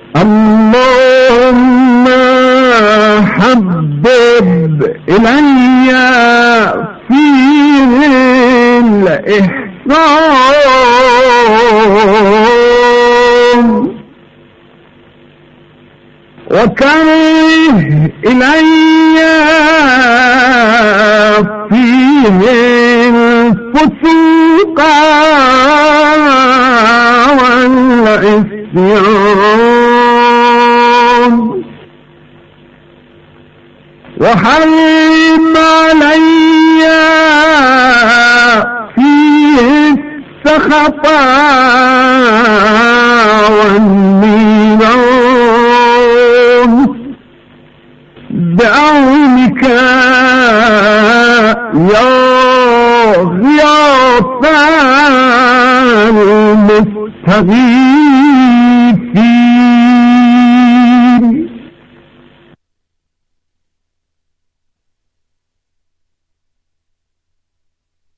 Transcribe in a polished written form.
اللهم حبب إلي فيه الإحسان وكره إلي فيه الفسوق والعصيان وحرم علي فيه السخط